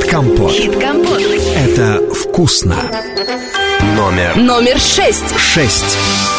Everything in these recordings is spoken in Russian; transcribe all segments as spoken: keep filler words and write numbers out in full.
Хит-компот. Хит-компот. Это вкусно. Номер. Номер шесть. Шесть.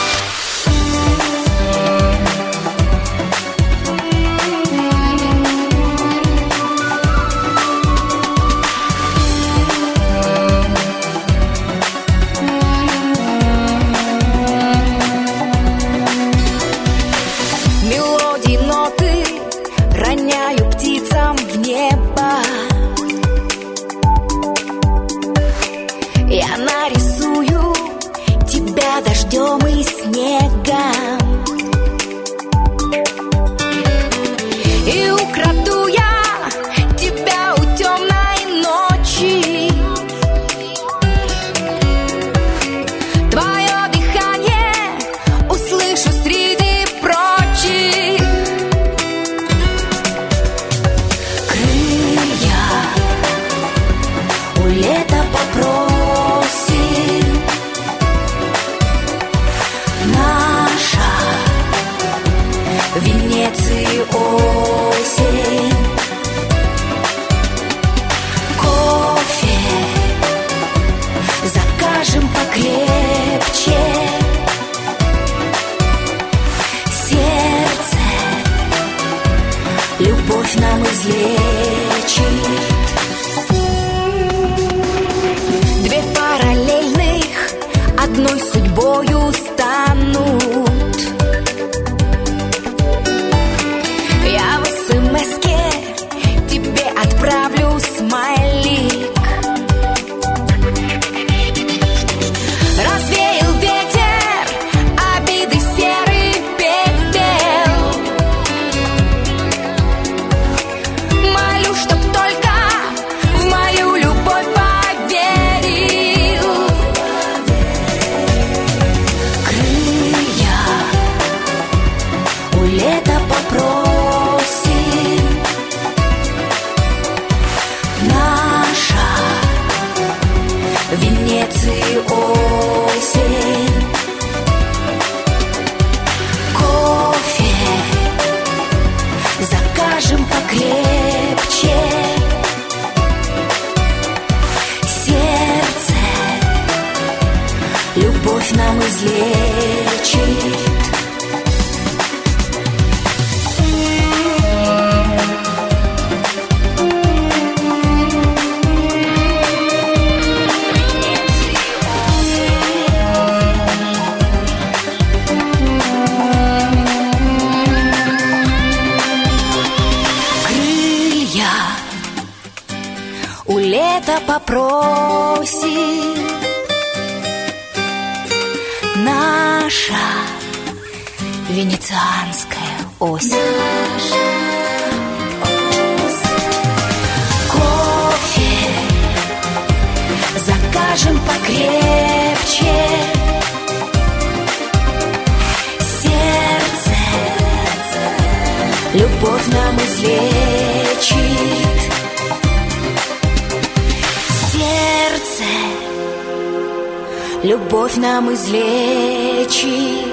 Любовь нам излечит.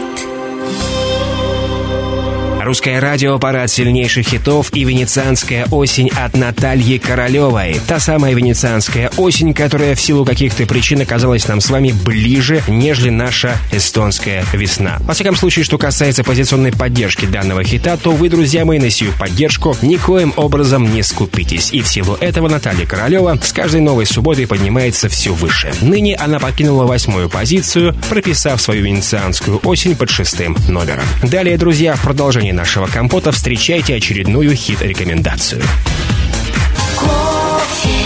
Русское радио, парад сильнейших хитов и венецианская осень от Натальи Королевой. Та самая венецианская осень, которая в силу каких-то причин оказалась нам с вами ближе, нежели наша эстонская весна. Во всяком случае, что касается позиционной поддержки данного хита, то вы, друзья мои, на сию поддержку никоим образом не скупитесь. И в силу этого Наталья Королева с каждой новой субботой поднимается все выше. Ныне она покинула восьмую позицию, прописав свою венецианскую осень под шестым номером. Далее, друзья, в продолжении нашего компота встречайте очередную хит-рекомендацию. Кофе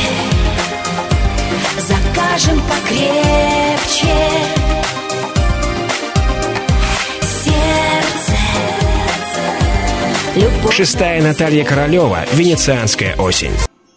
закажем покрепче. Сердце. Любовь. Шестая Наталья Королева. Венецианская осень.